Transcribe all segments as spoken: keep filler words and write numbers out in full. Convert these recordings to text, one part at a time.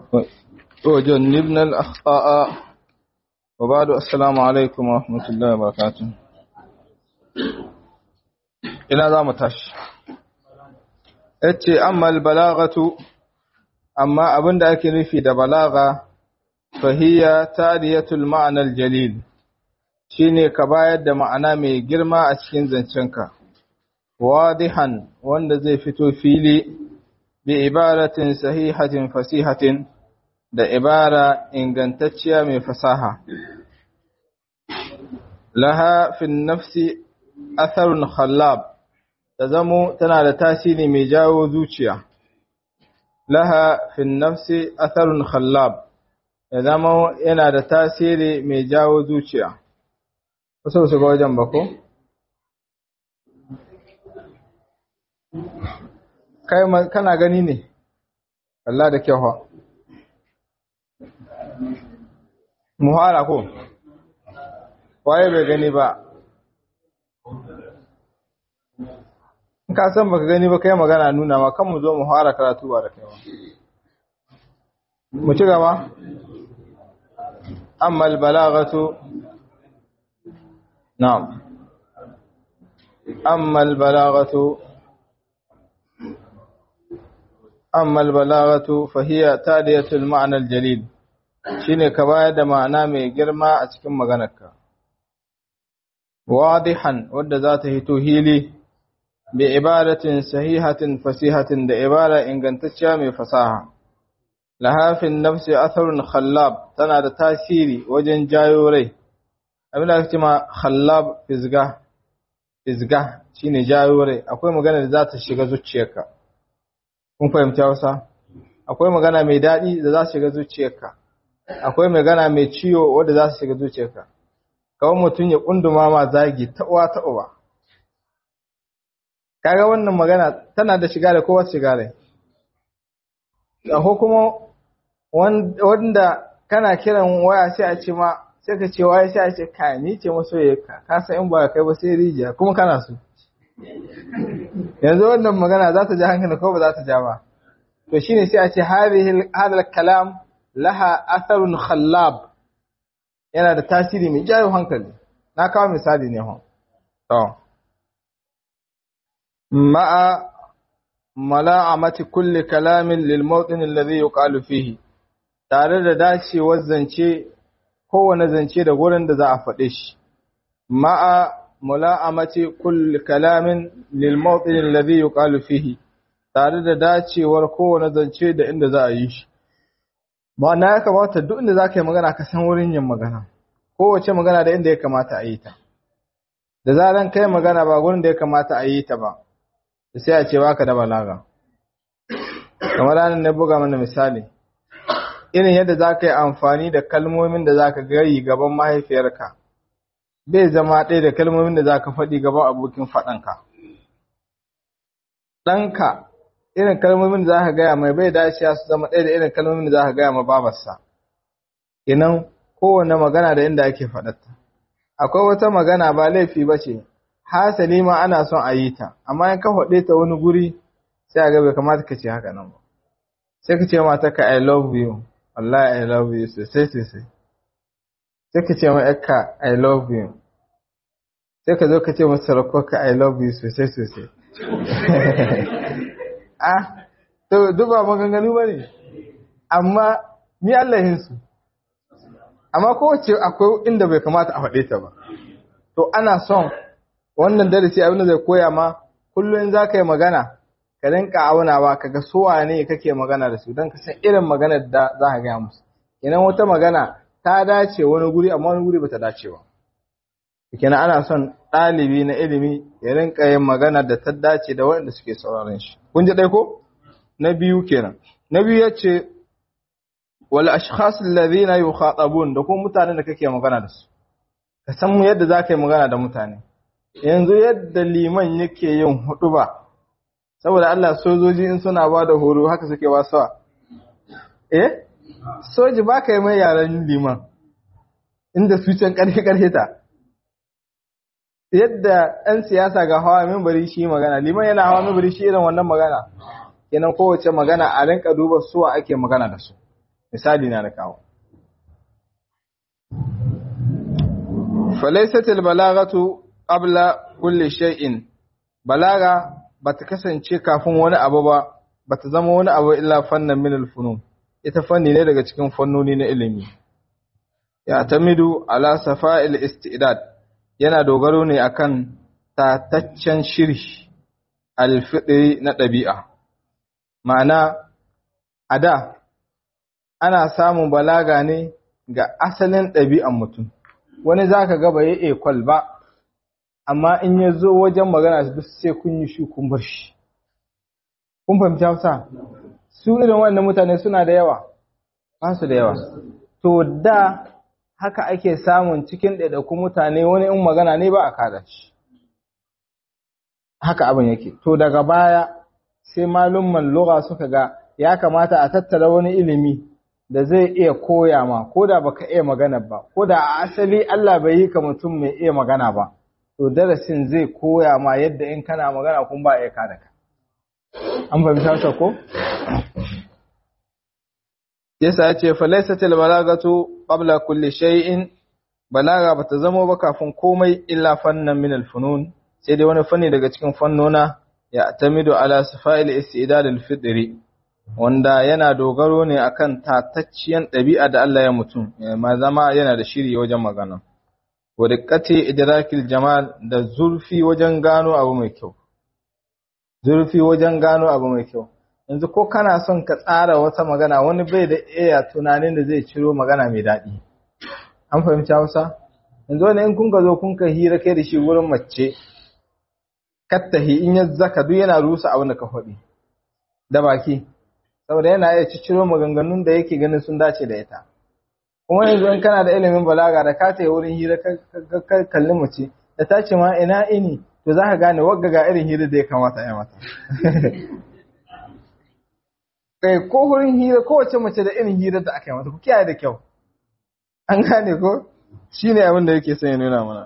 وجنبنا الأخطاء وبعد السلام عليكم ورحمة الله وبركاته. إلى ذا متاش اتي أما البلاغة أما أبن داك نفي دا بلاغة فهي تالية المعنى الجليل شيني كبايد دا معنى مي جرما أشكين زنشنكا واضحا وند زي فتو فيلي بعبارة صحيحة فصيحة da ibara ingantacciya mai fasaha laha fi nafsi atharun khallab ta zamo tana da tasiri mai jawo zuciya laha fi nafsi atharun khallab ya zamo yana da tasiri mai jawo zuciya kusa su ga wajen bako kai kana gani ne Allah da kyau muhara ko waye bai gani ba in ka san baka gani ba kai magana nuna ma kan mu zo muhara karatu ba da kai ba mu ci gaba amma albalaghatu na'am amma albalaghatu amma albalaghatu fa hiya tadiyatul ma'na aljalil shine ka bayar da ma'ana mai girma a cikin maganarka wadihan wadda za ta hito hili bi ibaratin sahihatin fasihatin da ibara ingantacciya mai fasaha lahafin nafsi atharun khallab tana da tasiri wajen jayo rai abinda ake cewa khallab fizga fizga shine jayo rai akwai magana da za ta shiga zuciyarka kun fahimta wasa akwai magana mai dadi da za ta shiga zuciyarka akwai magana mai ciwo wanda za su shiga zuciyarka kawai mutum ya kunduma ma zagi ta uwa ta uba kaga wannan magana tana da shiga da kowa shiga rai ko kuma wanda kana kiran waya sai a ce ma sai ka ce waya sai a ce kai ni ce masoyiyarka ka san in ba kai ba sai rijiya kuma kana so yanzu wannan magana za ta ja hankali ko ba za ta ja ba to shine sai a ce hadhihi hadal kalam laha atharun khallab yana da tasiri mai jayo hankali na kawo misali ne hon to ma'a mala'amati kulli kalamin lil mawdin alladhi yuqalu fihi tare da dacewar zance kowane zance da gurin da za a faɗe shi ma'a mala'amati kulli kalamin lil mawdin alladhi yuqalu fihi tare da dacewar kowane zance da inda za a yi shi ma'ana ya kamata duk inda za ka yi magana ka san wurin yin magana kowace magana da inda ya kamata a yi ta da zaran kai magana ba gurin da ya kamata a yi ta ba sai a ce baka da balaga kamar ranar na buga mana misali irin yadda za ka yi amfani da kalmomin da za ka gari gaban mahaifiyarka bai zama ɗaya da kalmomin da za ka faɗi gaban abokin faɗanka ɗanka irin kalmomin da za ka gaya mai bai dacewa su zama ɗaya da irin kalmomin da za ka gaya ma babarsa inan kowane magana da inda ake faɗarta akwai wata magana ba laifi ba ce hasali ma ana son a yi ta amma in ka faɗe ta wani guri sai a ga bai kamata ka ce haka nan ba sai ka ce mata ka I love you wallahi I love you sosai sosai sai ka ce ma yakka I love you sai ka zo ka ce masa rakoka I love you sosai sosai ah to duba maganganu bane amma ni Allah hinsu amma kowace akwai inda bai kamata a faɗe ta ba to ana son wannan darasi abin da zai koya ma kullun zaka yi magana ka rinka aunawa kaga so wane kake magana da su dan ka san irin maganar da za ka ga musu idan wata magana ta dace wani guri amma wani guri bata dace ba kenan ana son ɗalibi na ilimi ya rinka yin magana da ta dace da waɗanda suke sauraron shi kun ji dai ko na biyu kenan na biyu yace wal ashkhas alladhina yukhatabun da kuma mutanen da kake magana da su ka san mu yadda zaka yi magana da mutane yanzu yadda liman yake yin huduba saboda Allah sojoji in suna ba da horo haka suke wasuwa eh soji baka yi mai yaran liman inda su can karfe karfe ta yadda ɗan siyasa ga hawa mimbari shi magana liman yana hawa mimbari shi irin wannan magana kenan kowace magana a rinka duba suwa ake magana da su misali na da kawo falaisatil balagatu qabla kulli shay'in balaga bata kasance kafin wani abu ba bata zama wani abu illa fannan min al-funun ita fanni ne daga cikin fannoni na ilimi ya tamidu ala safa'il istidad yana dogaro ne akan tataccen shiri al-fidri na dabi'a ma'ana ada ana samun balaga ne ga asalin dabi'an mutum wani zaka ga bai equal ba amma in ya zo wajen magana duk sai kun yi shi kun bar shi kun fahimci Hausa su irin wannan mutane suna da yawa ba su da yawa to da haka ake samun cikin ɗaiɗaikun mutane wani in magana ne ba a kada shi haka abin yake to daga baya sai malumman lugha suka ga ya kamata a tattara wani ilimi da zai iya koya ma ko da baka iya magana ba ko da a asali Allah bai yi ka mutum mai iya magana ba to darasin zai koya ma yadda in kana magana kun ba iya kada ka an fahimta ta ko yasa ya ce falaisatil balagatu qabla kulli shay'in balaga bata zama ba kafin komai illa fannan min al-funun sai dai wani fanni daga cikin fannona ya atamidu ala sifa'il istidad al-fitri wanda yana dogaro ne akan tatacciyan dabi'a da Allah ya mutum ma zama yana da shiri wajen magana wa diqqati idrakil jamal da zurfi wajen gano abu mai kyau zurfi wajen gano abu mai kyau yanzu ko kana son ka tsara wata magana wani bai da iya tunanin da zai ciro magana mai daɗi an fahimci Hausa yanzu wani in kun ga zo kun ka hira kai da shi wurin mace kattahi in ya zaka duk yana rusa abin da ka faɗi da baki saboda yana iya ciro maganganun da yake ganin sun dace da ita kuma yanzu in kana da ilimin balaga da ka tayi wurin hira ka kalli mace da ta ce ma ina ini to za ka gane wagga ga irin hira da ya kamata ya mata kai ko wurin hira kowace mace da irin hira da aka yi mata ku kiyaye da kyau an gane ko shine abin da yake son ya nuna mana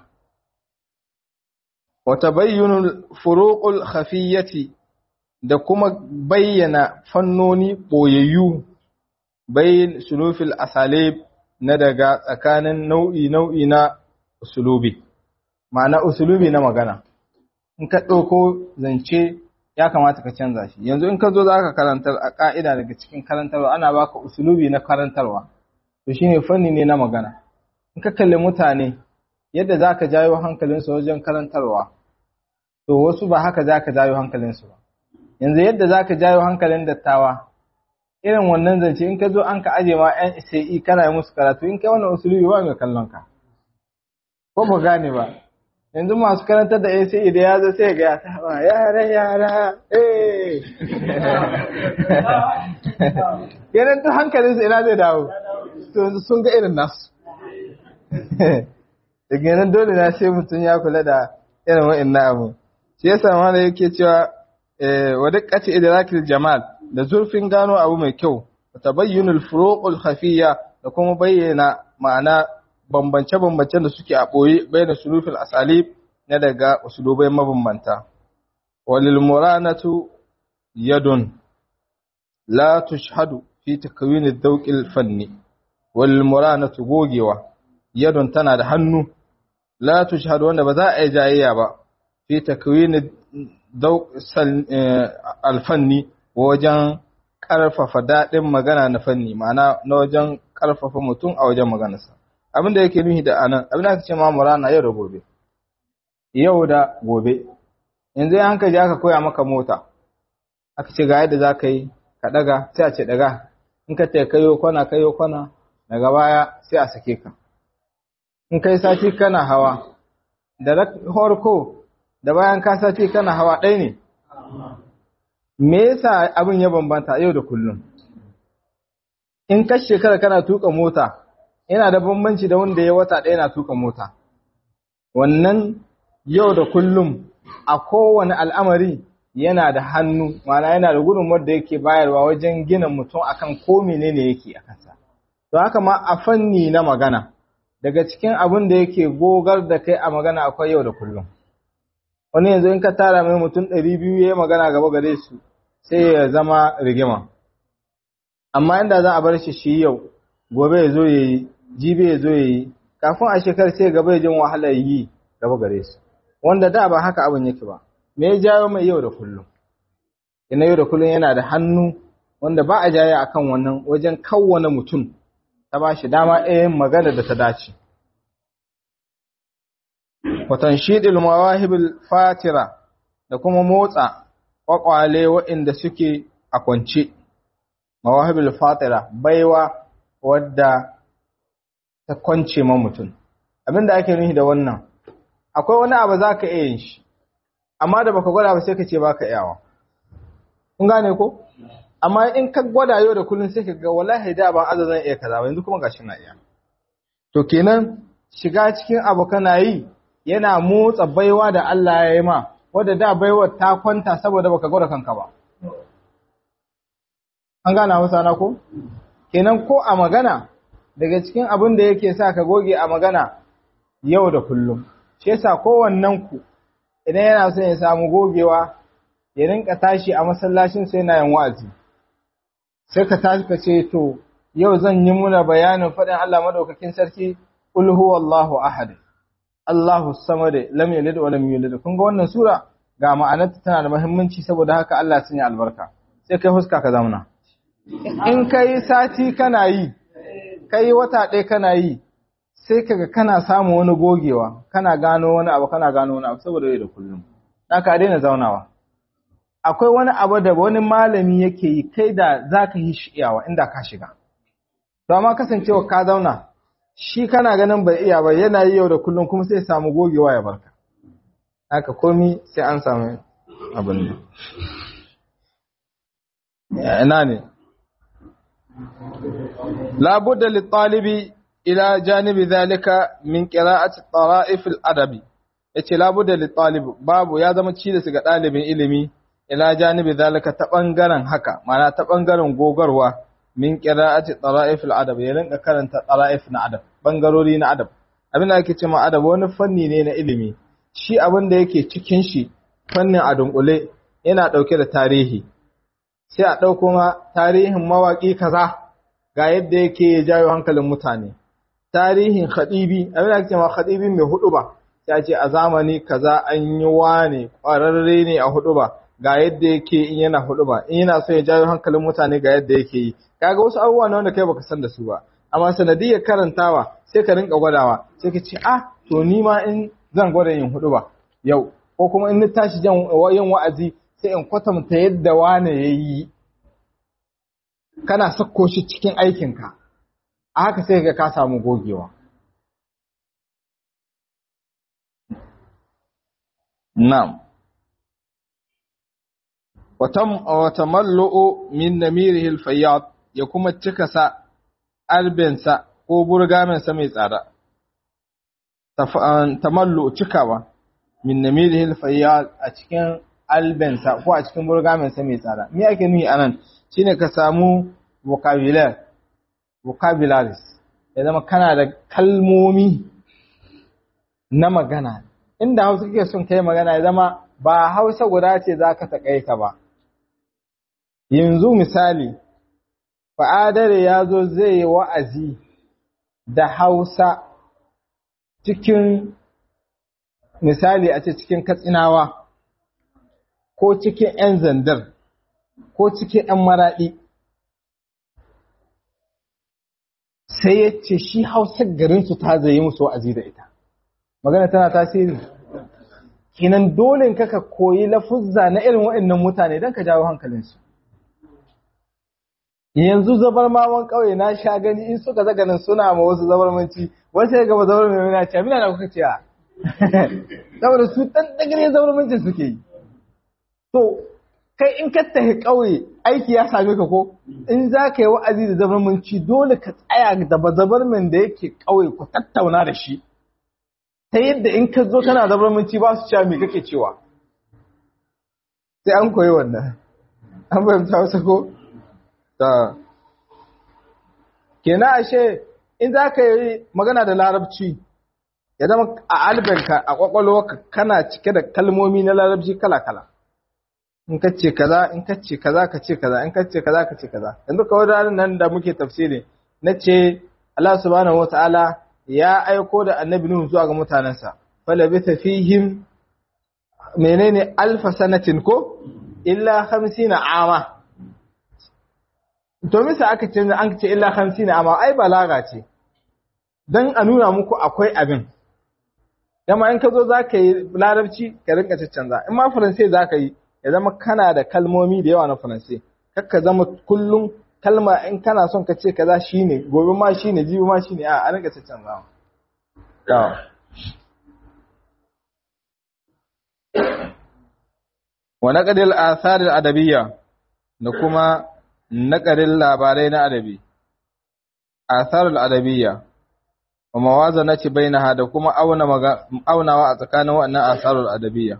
wa tabayyunul furuqul khafiyyati da kuma bayyana fannoni boyayyu bayin sulufil asalib na daga tsakanin nau'i nau'i na usulubi ma'ana usulubi na magana in ka ɗauko zance ya kamata ka canza shi yanzu in ka zo za ka karantar a ƙa'ida daga cikin karantarwa ana baka usulubi na karantarwa to shine fanni ne na magana in ka kalli mutane yadda za ka jawo hankalinsu wajen karantarwa to wasu ba haka za ka jawo hankalinsu ba yanzu yadda za ka jawo hankalin dattawa irin wannan zance in ka zo an ka aje ma yan sai kana yi musu karatu in kai wannan usulubi ba ga kallon ka ko ba gane ba yanzu masu karantar da A C E da ya zo sai ga ya saba yara yara eh kenan ta hankalin su ina zai dawo to sun ga irin nasu daga nan dole na sai mutum ya kula da irin wa'annan abu shi yasa ma da yake cewa wa diqqati idrakil jamal da zurfin gano abu mai kyau tabayyunul furuqul khafiyya da kuma bayyana ma'ana bambance-bambancen da suke a ɓoye bai da sulufin asalib na daga usulubai mabambanta. Walil muranatu yadun la tushhadu fi takwini dauqil fanni walil muranatu gogewa yadun tana da hannu la tushhadu wanda ba za a yi jayayya ba fi takwini dauqil alfanni wajen karfafa dadin magana na fanni ma'ana na wajen karfafa mutum a wajen maganarsa. Abin da yake nuhi da anan abin da aka ce ma murana yau da gobe yau da gobe yanzu yan ka je aka koya maka mota aka ce ga yadda za ka yi ka daga sai a ce daga in ka ta kayo kwana kayo kwana daga baya sai a sake ka in kai sati kana hawa da horko da bayan ka sati kana hawa ɗaya ne me yasa abin ya bambanta yau da kullum in ka shekara kana tuka mota yana da bambanci da wanda ya wata ɗaya na tuka mota wannan yau da kullum a kowane al'amari yana da hannu mana yana da gudunmuwar da yake bayarwa wajen gina mutum akan ko menene yake a kansa to haka ma a fanni na magana daga cikin abin da yake gogar da kai a magana akwai yau da kullum wani yanzu in ka tara mai mutum ɗari biyu ya yi magana gaba gare su sai ya zama rigima amma inda za a bar shi shi yau gobe ya zo ya yi jibe ya zo ya yi kafin a shekar sai gaba ya jin wahalar yi gaba gare su wanda da ba haka abin yake ba me ya jawo mai yau da kullum ina yau da kullum yana da hannu wanda ba a jaya akan wannan wajen kawwana mutum ta ba shi dama ɗayan magana da ta dace watan shidil mawahibil fatira da kuma motsa kwakwale waɗanda suke a kwance mawahibil fatira baiwa wadda ta kwance ma mutum abinda ake nufi da wannan akwai wani abu za ka iya yin shi amma da baka gwada ba sai ka ce baka iyawa kun gane ko amma in ka gwada yau da kullun sai ka ga wallahi da ban azazan iya kaza yanzu kuma gashi na iya to kenan shiga cikin abu kana yi yana motsa baiwa da Allah ya yi ma wadda da baiwar ta kwanta saboda baka gwada kanka ba an gana wasa na ko kenan ko a magana daga cikin abin da yake sa ka goge a magana yau da kullum shi yasa kowannen ku idan yana son ya samu gogewa ya rinka tashi a masallacin sai yana yin wa'azi sai ka tashi ka ce to yau zan yi muna bayanin faɗin Allah madaukakin sarki qul huwallahu ahad Allahu samad lam yalid wa lam yulad kun ga wannan sura ga ma'anarta tana da muhimmanci saboda haka Allah sun yi albarka sai kai huska ka zamana in kai sati kana yi kai wata ɗaya kana yi sai kaga kana samu wani gogewa kana gano wani abu kana gano wani abu saboda yau da kullum haka daina zaunawa akwai wani abu da wani malami yake yi kai da zaka yi shiyawa inda ka shiga to amma kasancewa ka zauna shi kana ganin bai iya ba yana yi yau da kullum kuma sai samu gogewa ya barka haka komi sai an samu abin ne ina ne labudda litalibi ila janibi zalika min qira'ati tara'if al-adabi yace labudda litalib babu ya zama ci da su ga dalibin ilimi ila janibi zalika ta bangaren haka mana ta bangaren gogarwa min qira'ati tara'if al-adab ya rinka karanta tara'if na adab bangarori na adab abin da ake cewa adab wani fanni ne na ilimi shi abin da yake cikin shi fannin adunkule yana dauke da tarihi sai a dauko ma tarihin mawaki kaza ga yadda yake ya jawo hankalin mutane tarihin khadibi abin da ake cewa khadibi mai huduba sai a ce a zamani kaza an yi wane kwararre ne a huduba ga yadda yake in yana huduba in yana so ya jawo hankalin mutane ga yadda yake yi kaga wasu abubuwa ne wanda kai baka san da su ba amma sanadiyar karantawa sai ka rinka gwadawa sai ka ce ah to ni ma in zan gwada yin huduba yau ko kuma in ni tashi jan yin wa'azi sai in kwatanta yadda wane yayi kana sako shi cikin aikinka a haka sai ga ka samu gogewa na'am wa tamallu'u min namirihi al-fayyad ya kuma cika sa albensa ko burgamensa mai tsada tamallu cikawa min namirihi al-fayyad a cikin albensa ko a cikin burgamensa mai tsada me ake nufi anan shine ka samu vocabulary vocabularies ya zama kana da kalmomi na magana inda Hausa kake son kai magana ya zama ba Hausa guda ce zaka takaita ba yanzu misali fa'adare ya zo zai yi wa'azi da Hausa cikin misali a ce cikin Katsinawa ko cikin ‘yan zandar ko cikin ‘yan maraɗi sai ya ce shi Hausa garinsu ta zai musu wa'azi da ita magana tana tasiri kinan dole kaka koyi lafuzza na irin waɗannan mutane don ka jawo hankalinsu yanzu zabarmawan ƙauye na sha gani in suka zaganin suna ma wasu zabarmanci wasu ya gaba zabarmanci yana ce mina na kuka ce a saboda su ɗan ɗagare zabarmancin suke yi to kai in ka tafi ƙauye aiki ya same ka ko in za ka yi wa'azi da zabarmanci dole ka tsaya da bazabarmin da yake ƙauye ku tattauna da shi ta yadda in ka zo kana zabarmanci ba su cewa me kake cewa sai an koyi wannan an fahimta wasu ko ta kenan ashe in za ka yi magana da larabci ya zama a albanka a kwakwalwarka kana cike da kalmomi na larabci kala-kala in ka ce kaza in ka ce kaza ka ce kaza in ka ce kaza ka ce kaza yanzu kawai ranar nan da muke tafsiri na ce Allah subhanahu wataala ya aiko da annabi Nuhu zuwa ga mutanensa falabitha fihim menene alfa sanatin ko illa hamsina ama to misa aka ce an ce illa hamsina ama ai balaga ce dan a nuna muku akwai abin dama in ka zo za ka yi larabci ka rinka canza in ma faransai za ka yi ya zama kana da kalmomi da yawa na faransai kakka zama kullum kalma in kana son ka ce kaza shine gobe ma shine jibi ma shine a a rinka canza yawa wa naqdil athar al adabiyya da kuma naqdil labarai na adabi athar al adabiyya wa mawazanati bainaha da kuma auna aunawa a tsakanin wannan athar al adabiyya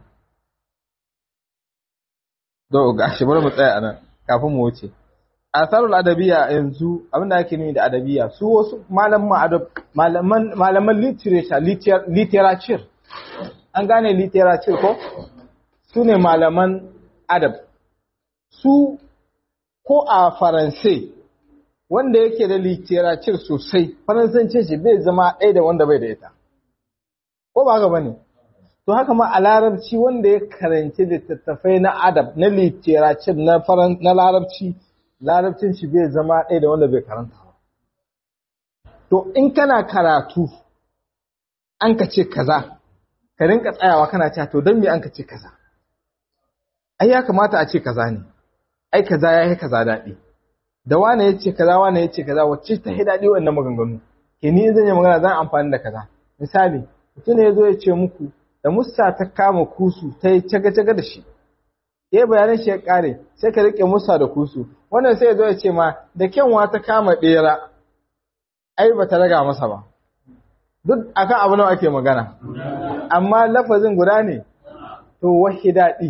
do gashi bari mu tsaya anan kafin mu wuce athar al adabiyya yanzu abinda ake nuni da adabiyya su wasu malaman adab malaman malaman literature literature an gane literature ko su ne malaman adab su ko a faransai wanda yake da literature sosai faransancin shi bai zama ɗaya da wanda bai da ita ko ba haka bane to haka ma a larabci wanda ya karanci littattafai na adab na literature na faran na larabci larabcin shi bai zama ɗaya da wanda bai karanta ba to in kana karatu an ka ce kaza ka rinka tsayawa kana cewa to dan me an ka ce kaza ai ya kamata a ce kaza ne ai kaza yayi kaza dadi da wane yace kaza wane yace kaza wacce ta hidadi wannan maganganu ke ni zan yi magana zan amfani da kaza misali mutum yazo ya ce muku da musa ta kama kusu ta yi caga caga da shi yayi bayanin shi ya kare sai ka rike musa da kusu wannan sai yazo ya ce ma da kyanwa ta kama bera ai bata raga masa ba duk akan abu nawa ake magana amma lafazin guda ne to wahi dadi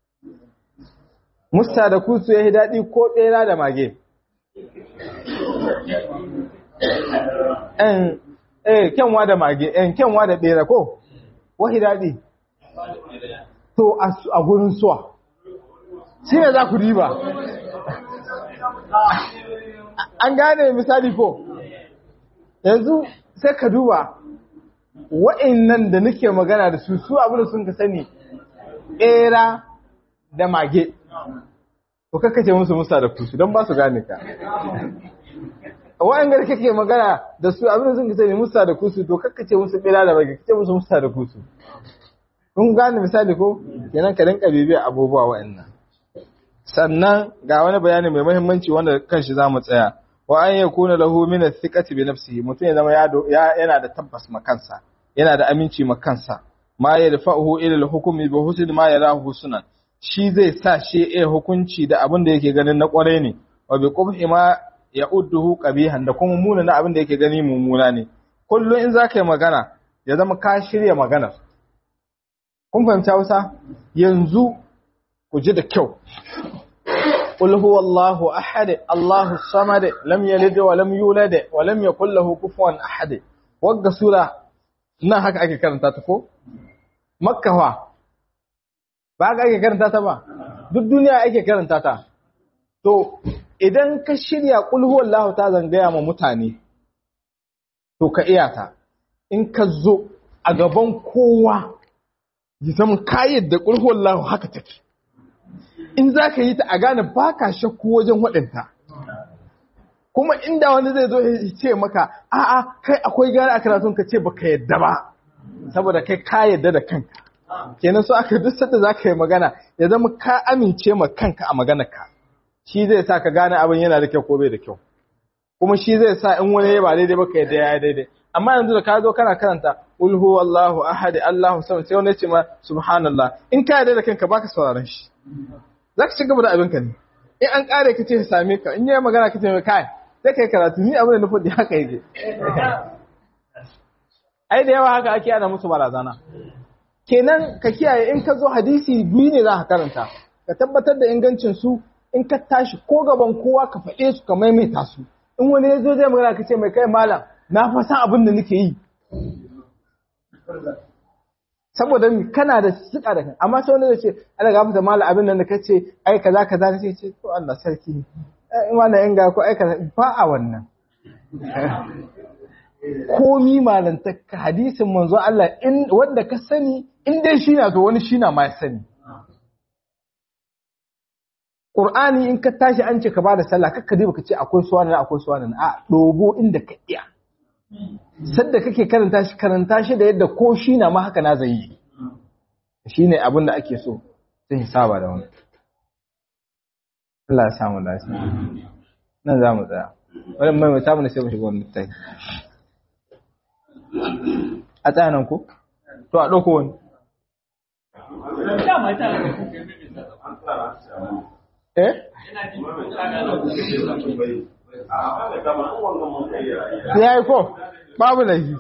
musta da kusu ya yi daɗi ko ɓera da mage. ‘Yan eh, kyanwa da mage, ‘yan kyanwa da ɓera ko? Wahi daɗi? To, a gurin suwa. Shi ne za ku riba. An gane misali ko? Yanzu sai ka duba wa'in nan da nake magana da su, su abin da sun ka sani ɓera da mage. Ko kakkace musu musa da kusu don ba su gane ka. Wa'an gari kake magana da su abin da sun kace musa da kusu to kakkace musu bira da mage kace musu musa da kusu. Kun gane misali ko kenan ka rinka bibiya abubuwa wa'annan. Sannan ga wani bayani mai muhimmanci wanda kanshi zamu tsaya. Wa an yakuna lahu min athiqati bi nafsihi mutum ya zama yana da tabbas makansa yana da aminci makansa ma yadfa'uhu ila al-hukmi bi husn ma yarahu sunan. Shi zai sa shi iya hukunci da abin da yake ganin na kwarai ne wa bi qubhi ma ya'udduhu qabihan da kuma muna na abin da yake gani mummuna ne kullu in zaka yi magana ya zama ka shirya magana kun fahimta Hausa yanzu ku ji da kyau qul huwallahu ahad Allahu samad lam yalid wa lam yulad wa lam yakul lahu kufuwan ahad wagga sura nan haka ake karanta ta ko makka fa ba ga ake karanta ta ba duk duniya ake karanta ta to idan ka shirya qul huwallahu ta zangaya ma mutane to ka iya ta in ka zo a gaban kowa yi zama kayyar da qul huwallahu haka take in zaka yi ta a gane baka shakku wajen wadanta kuma inda wani zai zo ya ce maka a'a kai akwai gane a karatun ka ce baka yadda ba saboda kai ka yadda da kanka kenan so aka duk sanda zaka yi magana ya zama ka amince ma kanka a maganarka shi zai sa ka gane abin yana da kyau ko bai da kyau kuma shi zai sa in wani ya ba daidai ba ka yadda ya daidai amma yanzu da ka zo kana karanta qul huwallahu ahad Allahu samad sai wani ya ce ma subhanallah in ka yadda da kanka baka sauraron shi zaka ci gaba da abinka ne in an kare ka ce ka same ka in yayi magana ka ce mai kai sai kai karatu ni abin da nufin da haka yake ai da yawa haka ake ana musu barazana kenan ka kiyaye in ka zo hadisi biyu ne za ka karanta ka tabbatar da ingancin su in ka tashi ko gaban kowa ka faɗe su ka maimaita su in wani ya zo zai magana ka ce mai kai malam na fa san abin da nake yi saboda kana da suka da kan amma sai wanda zai ce Allah ga fita mala abin nan da kace ai kaza kaza kace ce to Allah sarki ai mana in ga ko ai kaza ba a wannan komi malantaka hadisin manzo Allah in wanda ka sani in dai shi na to wani shi na ma sani Qur'ani in ka tashi an ce ka bada sallah kakka dai baka ce akwai suwana akwai suwana a dogo inda ka iya sadda kake karanta shi karanta shi da yadda ko shi na ma haka na zai yi shine abin da ake so sai saba da wannan Allah ya samu lafiya nan za mu tsaya wannan mai mai samu ne sai mu shiga wannan tayi a tsayanan ku to a dauko wani eh ya yi ko babu laifi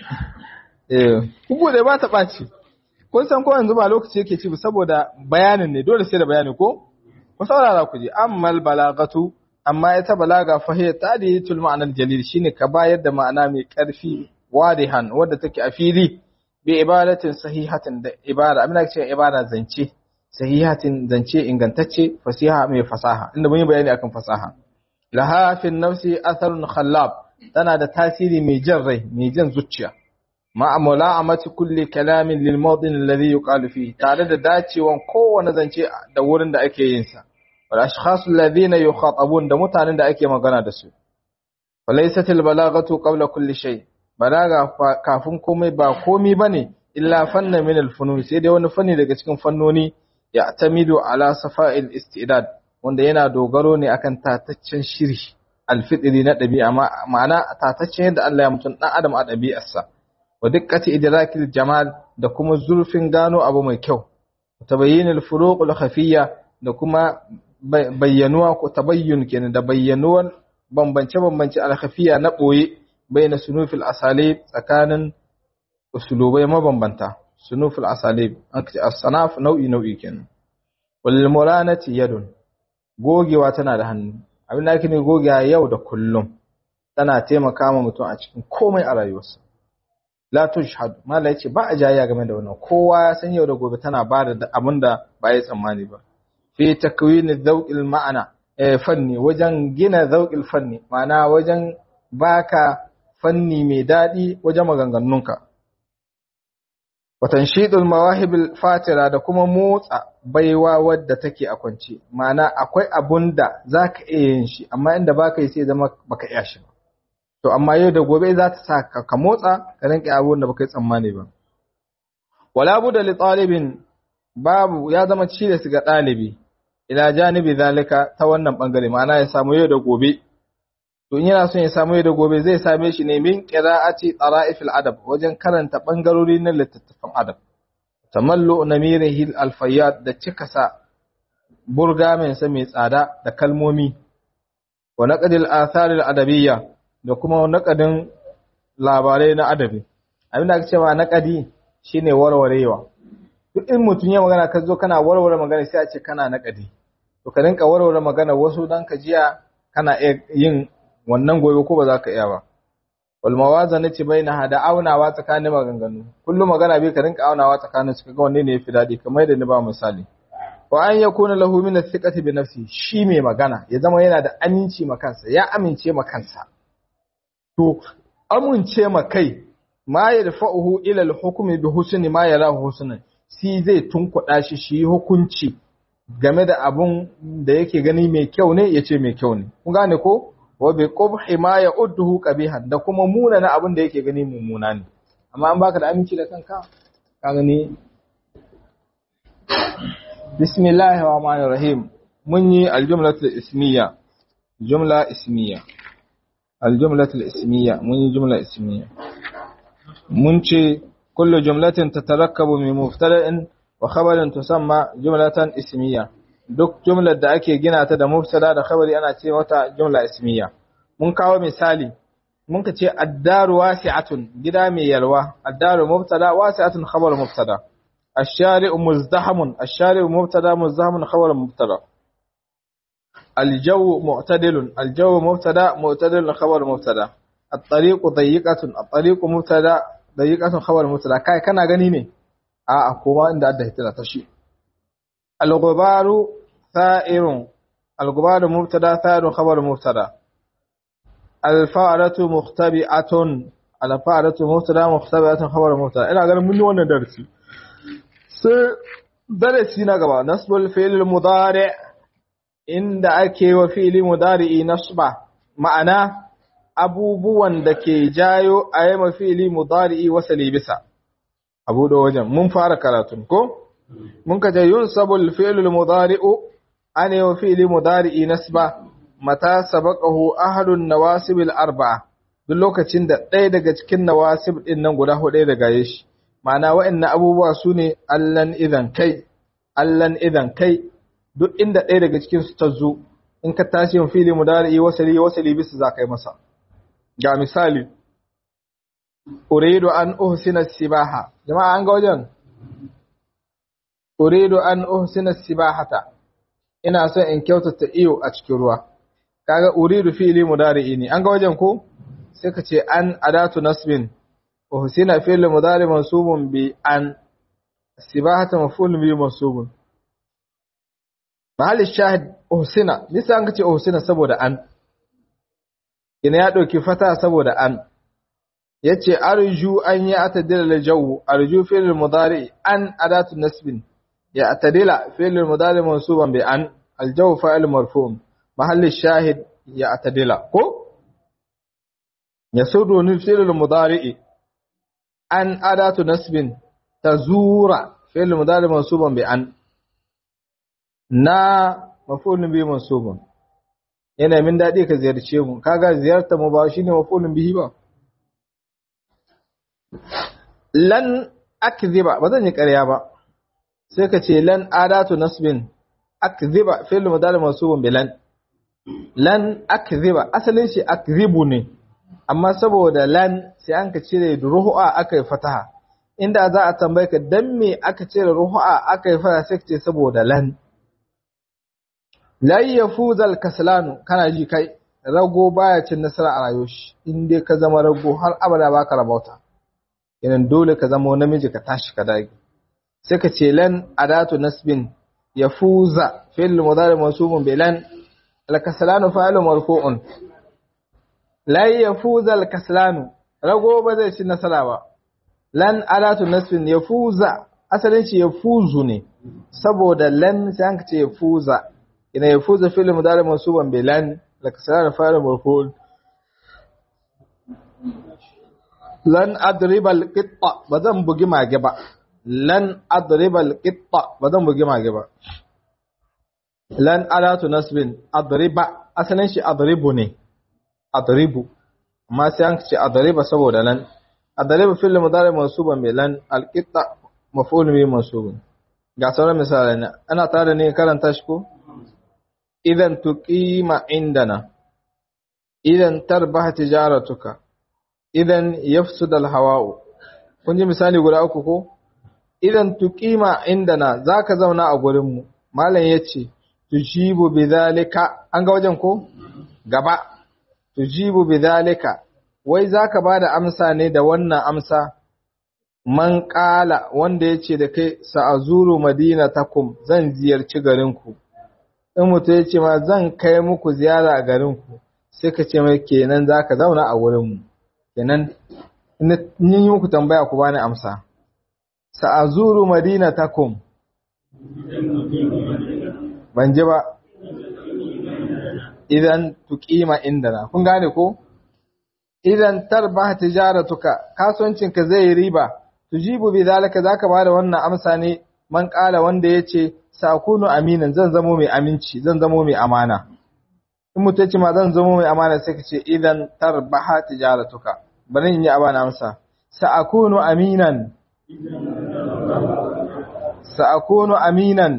eh kubu da ba ta ɓaci kun san ko yanzu ba lokaci yake ci saboda bayanin ne dole sai da bayani ko ku saurara ku ji ammal balagatu amma ita balaga fa hiya tadiyatul ma'anar jalil shine ka bayar da ma'ana mai ƙarfi wadihan wadda take a fili bi ibadatin sahihatin da ibada abin da ce ibada zance sahihatin zance ingantacce fasiha mai fasaha inda mun yi bayani akan fasaha laha fi nafsi atharun khallab tana da tasiri mai jan rai mai jan zuciya ma mula'amati kulli kalamin lil mawdin alladhi yuqalu fi tare da dacewan kowane zance da wurin da ake yin sa wal ashkhas alladhina yukhatabun da mutanen da ake magana da su falaysat al balaghatu qabla kulli shay balaga kafin komai ba komai bane illa fanna min al funun sai dai wani fanni daga cikin fannoni ya tamidu ala safa'il istidad wanda yana dogaro ne akan tataccen shiri alfitri na dabi'a ma'ana tataccen yadda Allah ya mutun dan adam a dabi'arsa wa dikkati idrakil jamal da kuma zurfin gano abu mai kyau tabayyinul furuqul khafiyya da kuma bayyanuwa ko tabayyun kenan da bayyanuwan bambance bambance al khafiyya na boye baina sunufil asalib tsakanin usulubai mabambanta sunufil asalib as-sanaf nau'i nau'i kenan wal muranati yadun gogewa tana da hannu abin da yake ne gogewa yau da kullum tana taimaka ma mutum a cikin komai a rayuwarsa la tushhad mala yace ba a jayya game da wannan kowa ya san yau da gobe tana ba da abin da ba ya tsammani ba fi takwin zawqil ma'ana eh fanni wajen gina zawqil fanni ma'ana wajen baka fanni mai dadi wajen maganganunka wa tanshidul mawahib fatira da kuma motsa baiwa wadda take a kwance ma'ana akwai abunda zaka iya yin shi amma inda baka yi sai zama baka iya shi ba to amma yau da gobe za ta sa ka motsa ka rinke abun da baka yi tsammani ba wala budda li talibin babu ya zama cire su ga dalibi ila janibi zalika ta wannan bangare ma'ana ya samu yau da gobe to in yana son ya samu yau da gobe zai same shi ne min qira'ati tara'ifil adab wajen karanta bangarori na littattafan adab tamallu namirihi al-fayyad da cika sa burga mai sa mai tsada da kalmomi wa naqdil athar al-adabiyya da kuma naƙadin labarai na adabi abin da ake cewa naƙadi shine warwarewa duk in mutum ya magana ka zo kana warware magana sai a ce kana naƙadi to ka rinka warware magana wasu dan ka jiya kana yin wannan gobe ko ba za ka iya ba wal mawazanati bainaha da aunawa tsakanin maganganu kullum magana bai ka rinka aunawa tsakanin su kaga wanne ne yafi dadi kamar yadda ni ba misali wa an yakuna lahu min athiqati bi nafsi shi mai magana ya zama yana da aminci ma kansa ya amince ma kansa to amince ma kai ma yarfa'uhu ila al-hukmi bi husni ma yarahu husnan si zai tunkuda shi shi hukunci game da abun da yake gani mai kyau ne yace mai kyau ne kun gane ko wa bi qubhi ma ya'udduhu qabihan da kuma muna na abun da yake gani mummuna ne amma an baka da aminci da kanka ka gani bismillahir rahmanir rahim mun yi al-jumlatul ismiyya jumla ismiyya الجملة الاسمية من جملة اسمية منشي كل جملة تتركب من مبتدأ وخبر تسمى جملة اسمية duk jumlar da ake gina ta da mubtada da khabari ana ce wata jumla ismiya mun kawo misali mun ka ce ad-daru wasi'atun gida mai yalwa ad-daru mubtada wasi'atun khabar mubtada ash-shari'u muzdahamun ash-shari'u mubtada muzdahamun khabar mubtada الجو معتدل الجو مبتدا معتدل خبر مبتدا الطريق ضيقه الطريق مبتدا ضيقه خبر مبتدا kai kana gani ne a a koma inda adda hitila ta shi al-ghubaru tha'irun al-ghubaru mubtada tha'irun khabar mubtada al-fa'ratu mukhtabi'atun al-fa'ratu mubtada mukhtabi'atun khabar mubtada ina ganin mun yi wannan darasi sai darasi na gaba nasbul fi'l mudari' inda ake wa fi'li mudari'i nasba ma'ana abubuwan da ke jayo a yi mafili mudari'i wasali bisa abu da wajen mun fara karatun ko mun kace yun sabul fi'lul mudari'u ana yi fi'li mudari'i nasba mata sabaqahu ahadun nawasibil arba'a duk lokacin da ɗaya daga cikin nawasib din nan guda huɗu daga yi shi ma'ana wa'annan abubuwa sune allan idan kai allan idan kai duk inda ɗaya daga cikin su ta zo in ka tashi yin fi'li mudari'i wasali wasali bisa za ka yi masa ga misali uridu an uhsina sibaha jama'a an ga wajen uridu an uhsina sibahata ina son in kyautata iyo a cikin ruwa kaga uridu fi'li mudari'i ne an ga wajen ko sai ka ce an adatu nasbin uhsina fi'li mudari mansubun bi an sibahata maf'ulun bi mansubun mahall shahid uhsina nisa an ka ce uhsina saboda an ina ya ɗauki fata saboda an ya ce arju an yi atadila da jawu arju fi'il mudari an adatu nasbin ya atadila fi'il mudari mansuban bi an aljawu fa'il marfu' mahalli shahid ya atadila ko yasudu ni fi'il mudari an adatu nasbin tazura fi'il mudari mansuban bi an na maf'ulun bi mansubun yana min daɗi ka ziyarce mu kaga ziyarta mu ba shine mafulun bihi ba lan akdhiba ba zan yi ƙarya ba sai ka ce lan adatu nasbin akdhiba fi'l mudari mansubun bi lan lan akdhiba asalin shi akdhibu ne amma saboda lan sai an ka cire ruhu'a aka yi fataha inda za a tambaye ka dan me aka cire ruhu'a aka yi fataha sai ka ce saboda lan la yafuzal kaslanu kana ji kai rago baya cin nasara a rayuwar shi in dai ka zama rago har abada baka rabauta idan dole ka zama namiji ka tashi ka dage sai ka ce lan adatu nasbin yafuza fi'l mudari mansubun bi lan al kaslanu fa'il marfu'un la yafuzal kaslanu rago ba zai cin nasara ba lan adatu nasbin yafuza asalin shi yafuzu ne saboda lan sai an ce yafuza ina yafuza fi'l mudari mansuban bi lan lakasara fa'il marfu' lan adriba al-qitta bazan bugi mage ba lan adriba al-qitta bazan bugi mage ba lan alatu nasbin adriba asalin shi adribu ne adribu amma sai an ce adriba saboda lan adriba fi'l mudari mansuban bi lan al-qitta maf'ul bi mansubun ga sauran misalan ana tare ne karanta shi ko idan tuqima indana idan tarbaha tijaratuka idan yafsuda alhawa'u kun ji misali guda uku ko idan tuqima indana zaka zauna a gurin mu mallan yace tujibu bidhalika an ga wajen ko gaba tujibu bidhalika wai zaka bada amsa ne da wannan amsa man qala wanda yace da kai sa'azuru madinatakum zan ziyarci garinku in mutum ya ce ma zan kai muku ziyara a garinku sai ka ce mai kenan za ka zauna a wurinmu kenan in yi muku tambaya ku bani amsa sa'azuru madina takum ban ji ba idan tuqima indana kun gane ko idan tarba tijaratuka kasuwancinka zai riba tujibu bi zalika zaka bada wannan amsa ne man kala wanda yace sakunu aminan zan zamo mai aminci zan zamo mai amana in mutum ce ma zan zamo mai amana sai ka ce idan tarbaha tijaratuka bari in yi abana amsa sa'akunu aminan sa'akunu aminan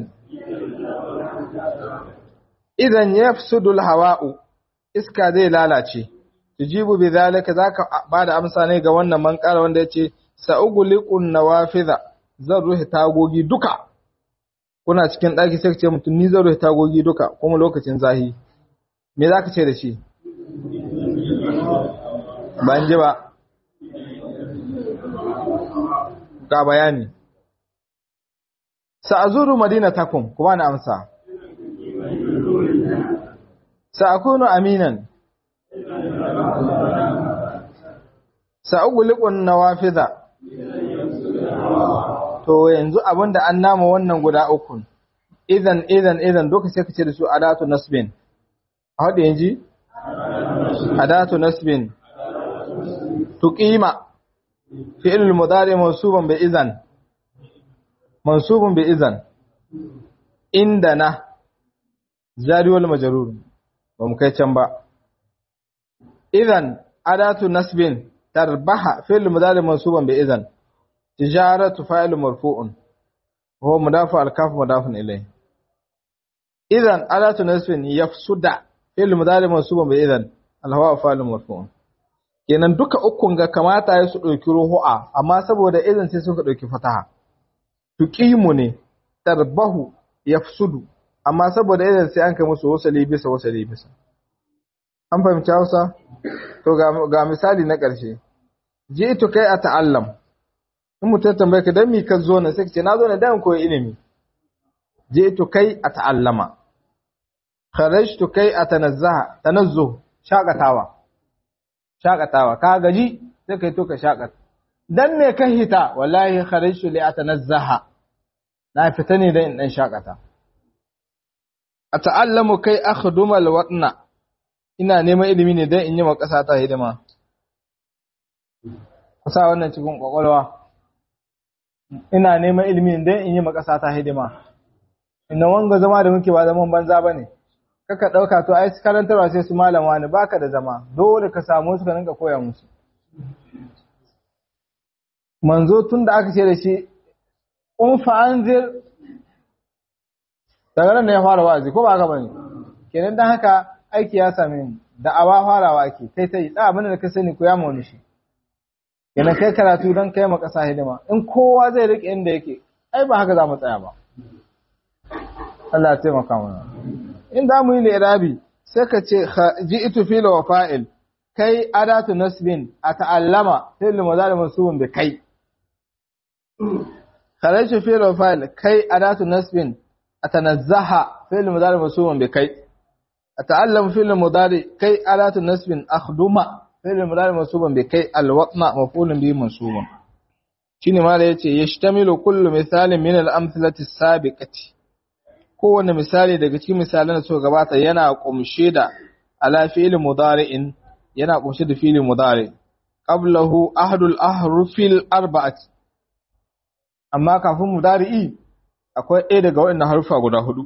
idan yafsudu alhawa'u iska zai lalace tujibu bi zalika zaka bada amsa ne ga wannan man kala wanda yace sa'uguliqun nawafiza zan ruhe tagogi duka kuna cikin daki sai ka ce mutum ni zan ruhe tagogi duka kuma lokacin zahi me zaka ce da shi ban ji ba ga bayani sa'azuru madinatakum kuma na amsa sa'akunu aminan sa'uguliqun nawafidha to yanzu abinda an nama wannan guda uku idan idan idan duka sai kace da su adatu nasbin a hade yanji adatu nasbin tuqima fi'l mudari mansuban bi idan mansubun bi idan indana zari wal majrur ba mu kai can ba idan adatu nasbin tarbaha fi'l mudari mansuban bi idan tijaratu fa'il marfu'un huwa mudafu al-kaf mudafun ilayh idan adatu nasbin yafsuda fi'l mudari mansubun bi idan al-huwa fa'il marfu'un kenan duka ukun ga kamata ya su dauki ruhu'a amma saboda idan sai suka dauki fataha tuqimu ne tarbahu yafsudu amma saboda idan sai an kai musu wasali bisa wasali bisa an fahimci Hausa to ga ga misali na ƙarshe ji'tu kai ata'allam in mutum tambaye ka dan mi ka zo na sai ka ce na zo ne dan koyi ilimi ji'tu kai ata'allama kharajtu kai atanazzaha tanazzuh shaqatawa shaqatawa ka gaji sai kai to ka shaqat dan me ka hita wallahi kharajtu li atanazzaha na fita ne dan in dan shaqata ata'allamu kai akhduma alwatna ina neman ilimi ne dan in yi wa ƙasa ta hidima kusa wannan cikin kwakwalwa ina neman ilimi dan in yi ma ƙasa ta hidima inna wanga zama da muke ba zaman banza bane kaka dauka to ai karantarwa sai su malama ne baka da zama dole ka samu su ka rinka koya musu manzo tunda aka ce da shi un fa anzir daga nan ne ya fara wa'azi ko ba haka bane kenan dan haka aiki ya same mu da awa farawa ake kai tai da abin da ka sani koya mu wani shi kenan kai karatu dan kai ma ƙasa hidima in kowa zai rike inda yake ai ba haka za mu tsaya ba Allah ya taimaka mana in da mu yi lirabi sai ka ce ji'tu fil wa fa'il kai adatu nasbin ata'allama fil mudari mansubun bi kai kharajtu fil wa fa'il kai adatu nasbin atanazzaha fil mudari mansubun bi kai ata'allamu fil mudari kai adatu nasbin akhduma fil mudari mansubun bi kai alwatna maf'ulun bi mansubun shine ma da yace yashtamilu kullu misalin min al-amthilati as-sabiqati kowane misali daga cikin misalan da suka gabata yana kumshe da ala fi'il mudari'in yana kumshe da fi'il mudari qablahu ahadul ahrufil arba'ati amma kafin mudari'i akwai ɗaya daga waɗannan harufa guda hudu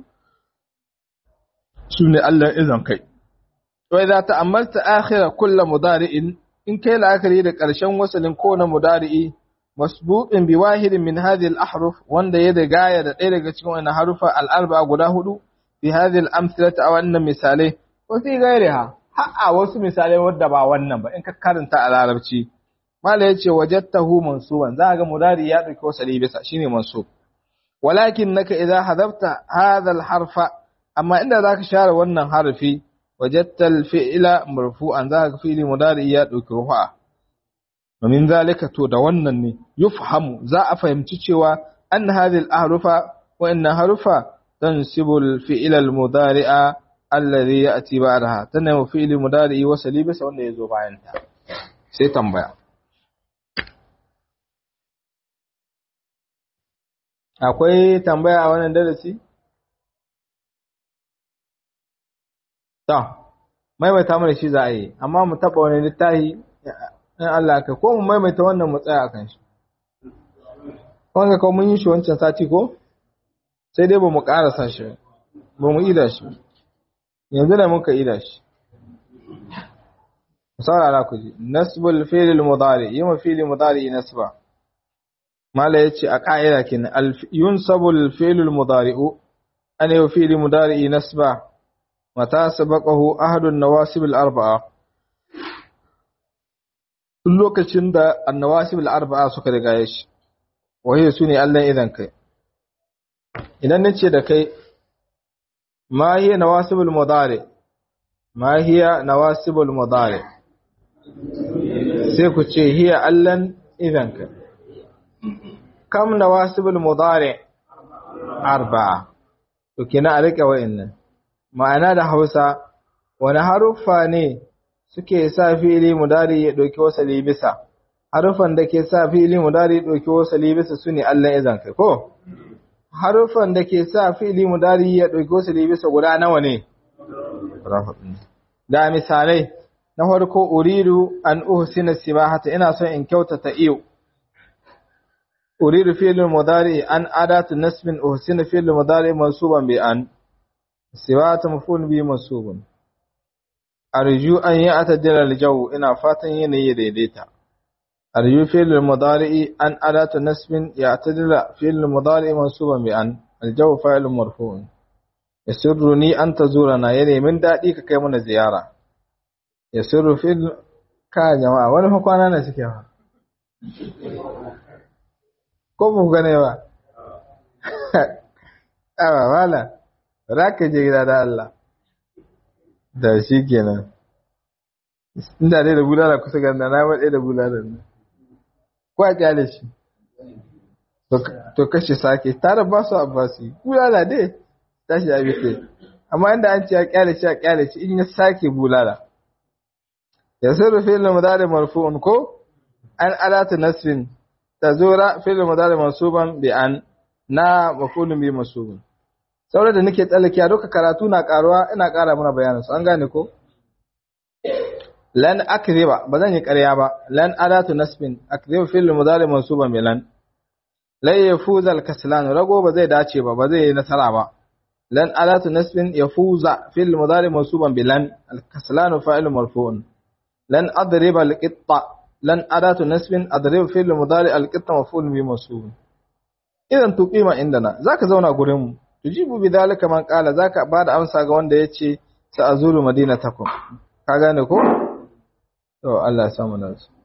sune Allah izan kai wa idza ta'ammalta akhira kullu mudari'in in kai la'akari da ƙarshen wasalin kowane mudari'i masbuqin bi wahidin min hadhihi al-ahruf wanda ya rigaya da ɗaya daga cikin wannan harufa al-arba'a guda hudu fi hadhihi al-amthilati aw anna misalai wa fi ghayriha ha'a wasu misalai wanda ba wannan ba in ka karanta a larabci mala yace wajadtahu mansuban za ga mudari ya dauki wasali bisa shine mansub walakinnaka idha hadafta hadha al-harfa amma inda zaka share wannan harfi wajadta al-fi'la marfu'an za ga fi'li mudari ya dauki rufa ومن ذلك تو da wannan ne yufhamu za a fahimci cewa an hadhihi al-ahrufa wa inna harufa tansibu al-fi'l al-mudari'a alladhi ya'ti ba'daha tanamu fi'l mudari'i wa salibasa wanda yazo bayan ta sai tambaya akwai tambaya a wannan darasi ta maimaita mana shi za a yi amma mu taba wani littafi in Allah ka ko mu maimaita wannan mu tsaya akan shi wanda ko mun yi shi wancan sati ko sai dai ba mu karasa shi ba mu ida shi yanzu ne muka ida shi saurara ku ji nasbul fi'l al-mudari yima fi'l mudari nasba mala yace a ka'ida kin yunsabul fi'l al-mudari'u an yu fi'l mudari nasba mata sabaqahu ahadun nawasib al-arba'a tun lokacin da annawasib al-arba'a suka riga ya shi wahiya sune Allah idan kai idan nace da kai ma hiya nawasib al-mudari ma hiya nawasib al-mudari sai ku ce hiya Allah idan kai kam nawasib al-mudari arba'a to kina a rike wa'annan ma'ana da Hausa wani haruffa ne suke sa fi'ili mudari ya dauki wasali bisa haruffan da ke sa fi'ili mudari ya dauki wasali bisa sune Allah izan kai ko haruffan da ke sa fi'ili mudari ya dauki wasali bisa guda nawa ne da misalai na farko uridu an uhsina sibahata ina son in kyautata iyo uridu fi'l mudari an adatu nasbin uhsina fi'l mudari mansuban bi an sibahata maf'ul bi mansubun arju an ya'tadila al-jaw ina fatan yanayi daidaita arju fi'l mudari an adatu nasbin ya'tadila fi'l mudari mansuban bi an al-jaw fa'il marfu'un yasurruni an tazurana yana min dadi ka kai mana ziyara yasurru fil ka jama'a wani fa kwana ne suke ba ko mu gane ba awa wala raka je gida da Allah da shi kenan inda dai da bulala kusa ganda na wade da bulalan nan ko a kyale shi to kashe sake tare ba su abbasi bulala dai tashi abite amma inda an ce ya kyale shi ya kyale shi in ya sake bulala yasiru fi'l mudari marfu'un ko an alatu nasbin tazura fi'l mudari mansuban bi an na maf'ulun bi mansubun saboda da nake tsallake a duka karatu na karuwa ina kara muna bayanin su an gane ko lan akriba bazan yi ƙarya ba lan alatu nasbin akriba fi'l mudari mansuban bi lan la yafuzal kaslan rago ba zai dace ba ba zai yi nasara ba لن آلات نسب يفوز في المضارع منصوبا بلن الكسلان فاعل مرفوع لن أضرب القطة لن آلات نسب أضرب في المضارع القطة مفعول به منصوب إذا تقيم عندنا ذاك زونا غورم تجيب بذلك من قال ذاك بعد أمسا ga wanda yace sa'azulu madinatakum ka gane ko to Allah ya samu nasu